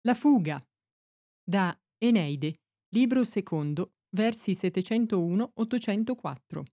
La fuga da Eneide, libro secondo, versi 701-804.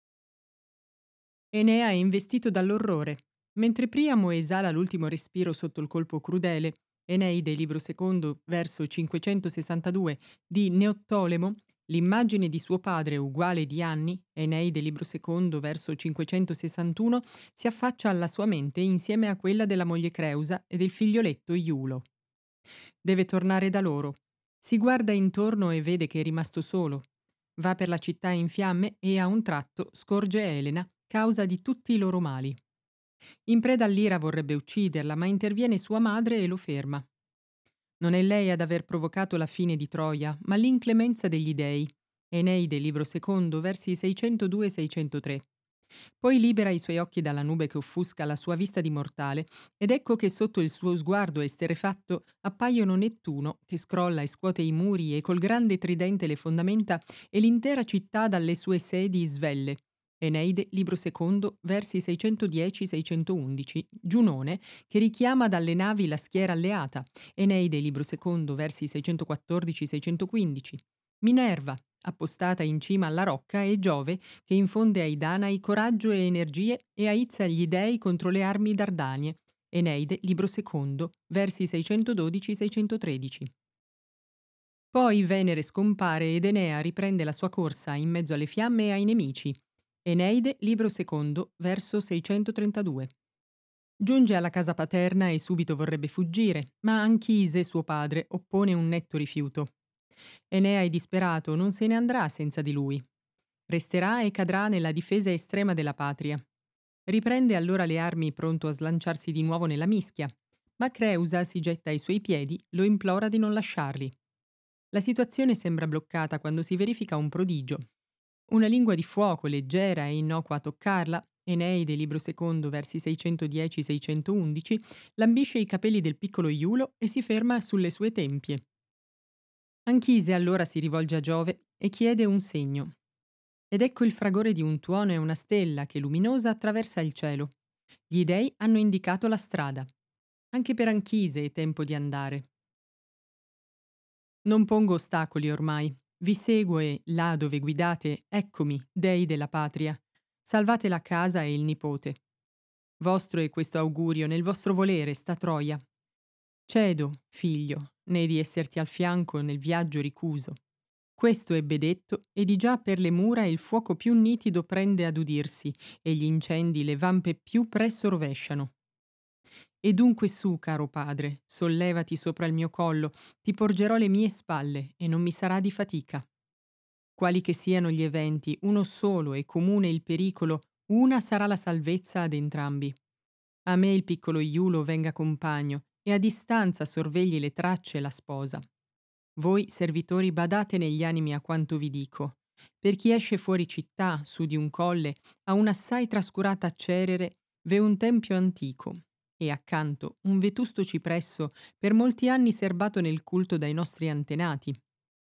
Enea è investito dall'orrore. Mentre Priamo esala l'ultimo respiro sotto il colpo crudele, Eneide, libro secondo, verso 562, di Neottolemo, l'immagine di suo padre uguale di anni, Eneide, libro secondo, verso 561, si affaccia alla sua mente insieme a quella della moglie Creusa e del figlioletto Iulo. Deve tornare da loro. Si guarda intorno e vede che è rimasto solo. Va per la città in fiamme e a un tratto scorge Elena, causa di tutti i loro mali. In preda all'ira vorrebbe ucciderla, ma interviene sua madre e lo ferma. Non è lei ad aver provocato la fine di Troia, ma l'inclemenza degli dei. Eneide, libro secondo, versi 602-603. Poi libera i suoi occhi dalla nube che offusca la sua vista di mortale, ed ecco che sotto il suo sguardo esterrefatto appaiono Nettuno, che scrolla e scuote i muri e col grande tridente le fondamenta e l'intera città dalle sue sedi svelle. Eneide, libro secondo, versi 610-611. Giunone, che richiama dalle navi la schiera alleata. Eneide, libro secondo, versi 614-615. Minerva, appostata in cima alla rocca, e Giove, che infonde ai Danai coraggio e energie e aizza gli dei contro le armi dardanie. Eneide, libro secondo, versi 612-613. Poi Venere scompare ed Enea riprende la sua corsa in mezzo alle fiamme e ai nemici. Eneide, libro secondo, verso 632. Giunge alla casa paterna e subito vorrebbe fuggire, ma Anchise, suo padre, oppone un netto rifiuto. Enea è disperato, non se ne andrà senza di lui. Resterà e cadrà nella difesa estrema della patria. Riprende allora le armi pronto a slanciarsi di nuovo nella mischia, ma Creusa si getta ai suoi piedi, lo implora di non lasciarli. La situazione sembra bloccata quando si verifica un prodigio. Una lingua di fuoco, leggera e innocua a toccarla, Eneide, libro secondo, versi 610-611, lambisce i capelli del piccolo Iulo e si ferma sulle sue tempie. Anchise allora si rivolge a Giove e chiede un segno. Ed ecco il fragore di un tuono e una stella che luminosa attraversa il cielo. Gli dei hanno indicato la strada. Anche per Anchise è tempo di andare. Non pongo ostacoli ormai. Vi seguo e, là dove guidate, eccomi, dei della patria. Salvate la casa e il nipote. Vostro è questo augurio, nel vostro volere sta Troia. Cedo, figlio, né di esserti al fianco nel viaggio ricuso. Questo ebbe detto, e di già per le mura il fuoco più nitido prende ad udirsi, e gli incendi le vampe più presso rovesciano. E dunque su, caro padre, sollevati sopra il mio collo, ti porgerò le mie spalle, e non mi sarà di fatica. Quali che siano gli eventi, uno solo e comune il pericolo, una sarà la salvezza ad entrambi. A me il piccolo Iulo venga compagno, e a distanza sorvegli le tracce e la sposa. Voi, servitori, badate negli animi a quanto vi dico. Per chi esce fuori città, su di un colle, a un'assai trascurata Cerere, v'è un tempio antico, e accanto un vetusto cipresso per molti anni serbato nel culto dai nostri antenati.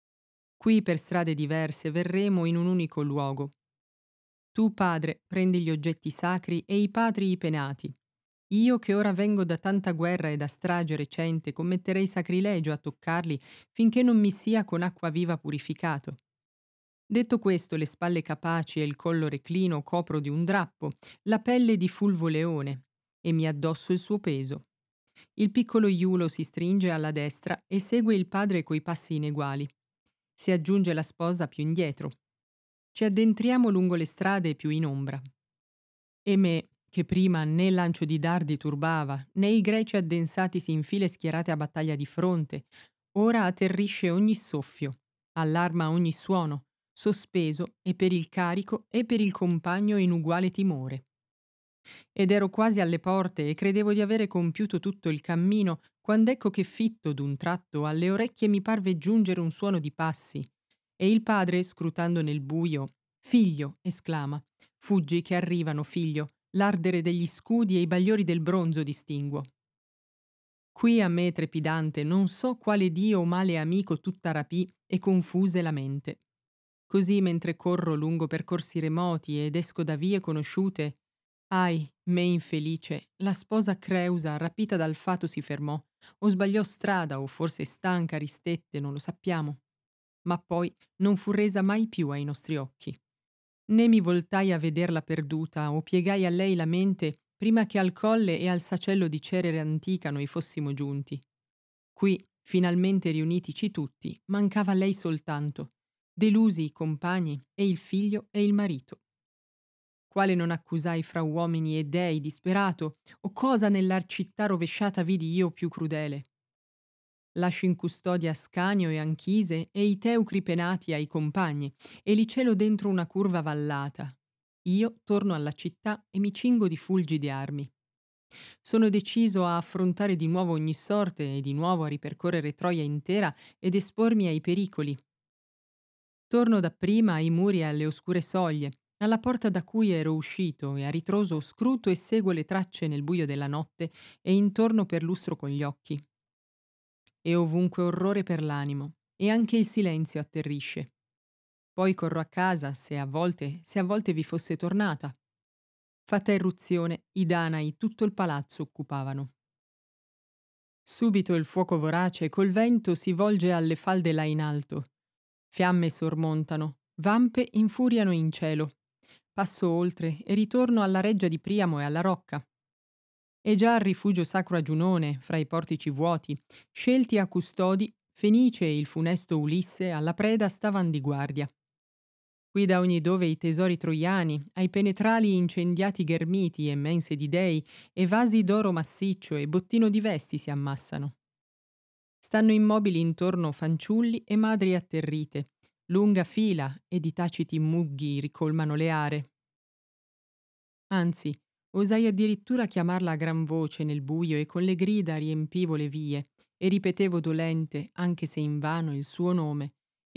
Qui per strade diverse verremo in un unico luogo. Tu, padre, prendi gli oggetti sacri e i patri i penati. Io che ora vengo da tanta guerra e da strage recente, commetterei sacrilegio a toccarli finché non mi sia con acqua viva purificato. Detto questo, le spalle capaci e il collo reclino copro di un drappo, la pelle di fulvo leone, e mi addosso il suo peso. Il piccolo Iulo si stringe alla destra e segue il padre coi passi ineguali. Si aggiunge la sposa più indietro. Ci addentriamo lungo le strade più in ombra. E me, che prima né lancio di dardi turbava, né i greci addensatisi in file schierate a battaglia di fronte, ora atterrisce ogni soffio, allarma ogni suono, sospeso e per il carico e per il compagno in uguale timore. Ed ero quasi alle porte e credevo di avere compiuto tutto il cammino, quand'ecco che fitto d'un tratto alle orecchie mi parve giungere un suono di passi, e il padre, scrutando nel buio, «Figlio!» esclama. «Fuggi che arrivano, figlio, l'ardere degli scudi e i bagliori del bronzo distinguo». Qui a me trepidante non so quale dio o male amico tutta rapì e confuse la mente. Così mentre corro lungo percorsi remoti ed esco da vie conosciute, ahi, Me infelice, la sposa Creusa, rapita dal fato, si fermò, o sbagliò strada, o forse stanca ristette, non lo sappiamo. Ma poi non fu resa mai più ai nostri occhi. Né mi voltai a vederla perduta, o piegai a lei la mente prima che al colle e al sacello di Cerere antica noi fossimo giunti. Qui, finalmente riunitici tutti, mancava lei soltanto, delusi i compagni e il figlio e il marito. Quale non accusai fra uomini e dei disperato, o cosa nell'ar città rovesciata vidi io più crudele? Lascio in custodia Ascanio e Anchise e i teucri penati ai compagni, e li celo dentro una curva vallata. Io torno alla città e mi cingo di fulgide armi. Sono deciso a affrontare di nuovo ogni sorte e di nuovo a ripercorrere Troia intera ed espormi ai pericoli. Torno dapprima ai muri e alle oscure soglie, alla porta da cui ero uscito, e a ritroso scruto e seguo le tracce nel buio della notte e intorno per lustro con gli occhi. E ovunque orrore per l'animo, e anche il silenzio atterrisce. Poi corro a casa se a volte vi fosse tornata. Fatta irruzione, i Danai tutto il palazzo occupavano. Subito il fuoco vorace col vento si volge alle falde là in alto. Fiamme sormontano, vampe infuriano in cielo. Passo oltre e ritorno alla reggia di Priamo e alla rocca. E già al rifugio sacro a Giunone, fra i portici vuoti, scelti a custodi, Fenice e il funesto Ulisse alla preda stavan di guardia. Qui da ogni dove i tesori troiani, ai penetrali incendiati ghermiti e mense di dei, e vasi d'oro massiccio e bottino di vesti si ammassano. Stanno immobili intorno fanciulli e madri atterrite, lunga fila, e di taciti mugghi ricolmano le are. Anzi, osai addirittura chiamarla a gran voce nel buio, e con le grida riempivo le vie, e ripetevo dolente, anche se invano, il suo nome,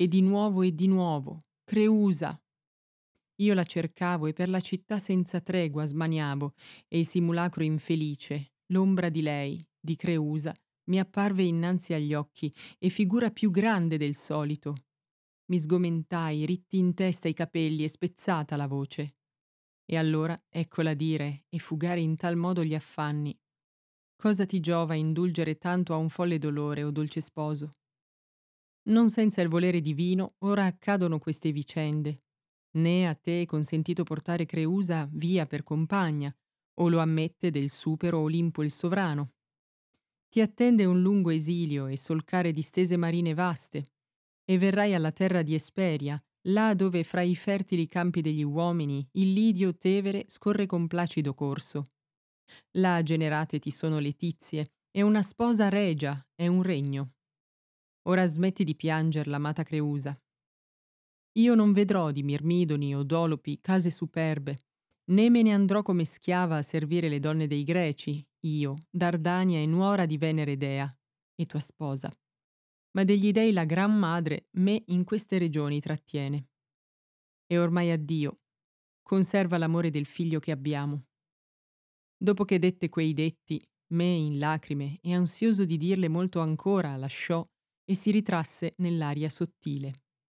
e di nuovo, Creusa. Io la cercavo e per la città senza tregua smaniavo, e il simulacro infelice, l'ombra di lei, di Creusa, mi apparve innanzi agli occhi, e figura più grande del solito. Mi sgomentai, ritti in testa i capelli e spezzata la voce. E allora eccola dire e fugare in tal modo gli affanni. Cosa ti giova indulgere tanto a un folle dolore, o dolce sposo? Non senza il volere divino ora accadono queste vicende. Né a te è consentito portare Creusa via per compagna, o lo ammette del supero Olimpo il sovrano. Ti attende un lungo esilio e solcare distese marine vaste, e verrai alla terra di Esperia, là dove fra i fertili campi degli uomini il Lidio Tevere scorre con placido corso. Là generate ti sono letizie, e una sposa regia è un regno. Ora smetti di pianger l'amata Creusa. Io non vedrò di Mirmidoni o Dolopi case superbe, né me ne andrò come schiava a servire le donne dei Greci, io, Dardania e nuora di Venere Dea, e tua sposa. Ma degli dei la gran madre me in queste regioni trattiene. E ormai addio, conserva l'amore del figlio che abbiamo. Dopo che dette quei detti, me in lacrime e ansioso di dirle molto ancora, lasciò e si ritrasse nell'aria sottile.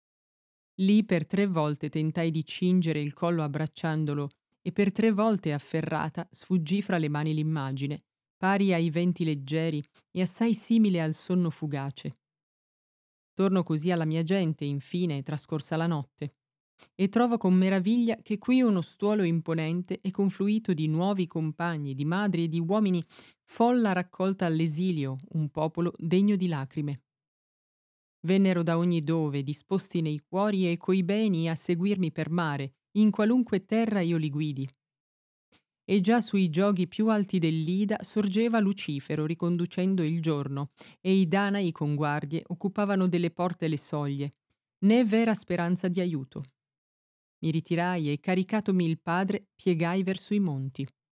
Lì per 3 volte tentai di cingere il collo abbracciandolo, e per 3 volte afferrata sfuggì fra le mani l'immagine, pari ai venti leggeri e assai simile al sonno fugace. Torno così alla mia gente, infine, trascorsa la notte, e trovo con meraviglia che qui uno stuolo imponente è confluito di nuovi compagni, di madri e di uomini, folla raccolta all'esilio, un popolo degno di lacrime. Vennero da ogni dove, disposti nei cuori e coi beni a seguirmi per mare, in qualunque terra io li guidi. E già sui gioghi più alti dell'Ida sorgeva Lucifero riconducendo il giorno, e i Danai con guardie occupavano delle porte le soglie, né vera speranza di aiuto. Mi ritirai e, caricatomi il padre, piegai verso i monti.